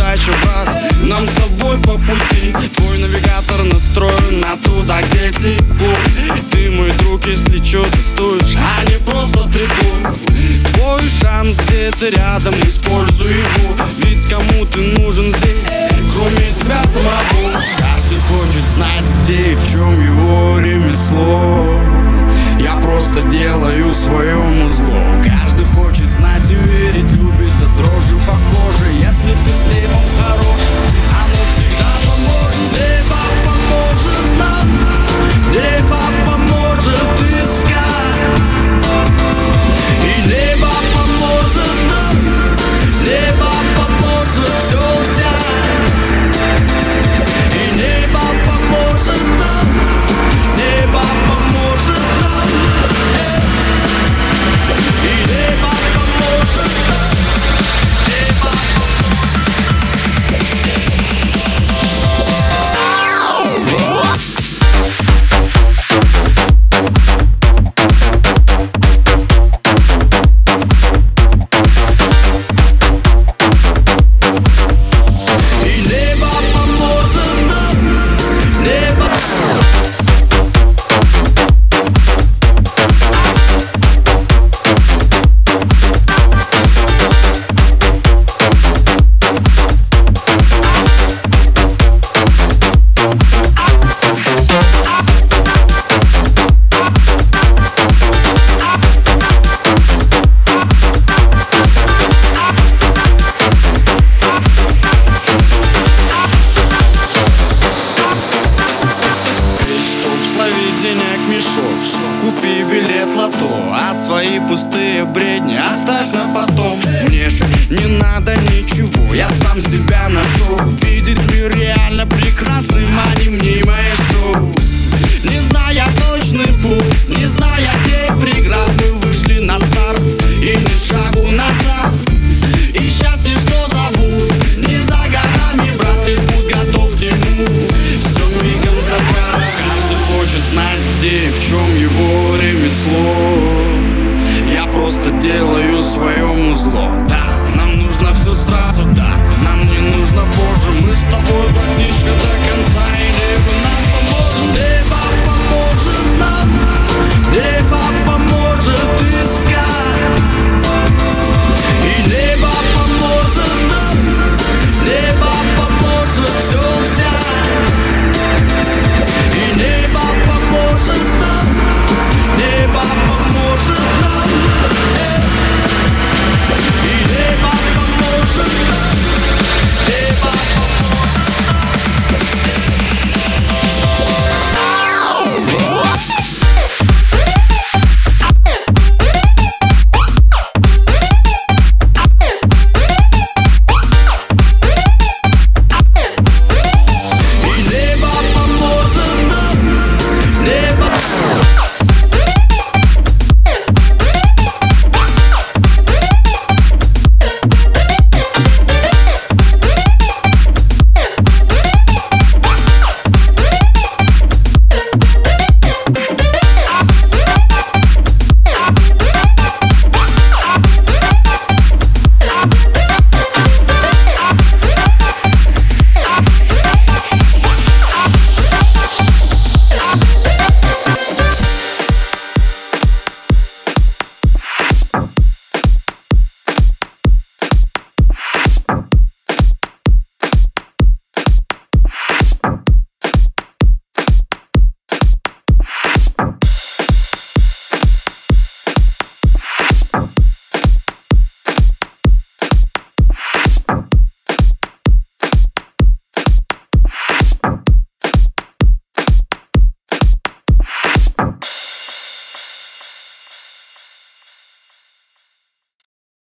удача, брат, нам с тобой по пути. Твой навигатор настроен на туда, где тепло. Ты мой друг, если чё, ты стоишь, а не просто тряпо. Твой шанс где-то рядом, используй его. Ведь кому ты нужен здесь, кроме себя самого? Каждый хочет знать, где и в чем его ремесло. Я просто делаю своему зло. Каждый хочет знать и верить, любит до дрожи по коже. Если ты с небом хорош, оно всегда поможет. Небо поможет нам, небо поможет искать. И небо поможет нам, небо поможет все взять. И небо поможет нам, небо поможет нам. И небо поможет нам, небо денег мешок, купи билет в лото, а свои пустые бредни оставь на потом. Мне ж не надо ничего, я сам себя нашел. Видеть мир реально прекрасным, а не мнимое шоу. Не зная точный путь,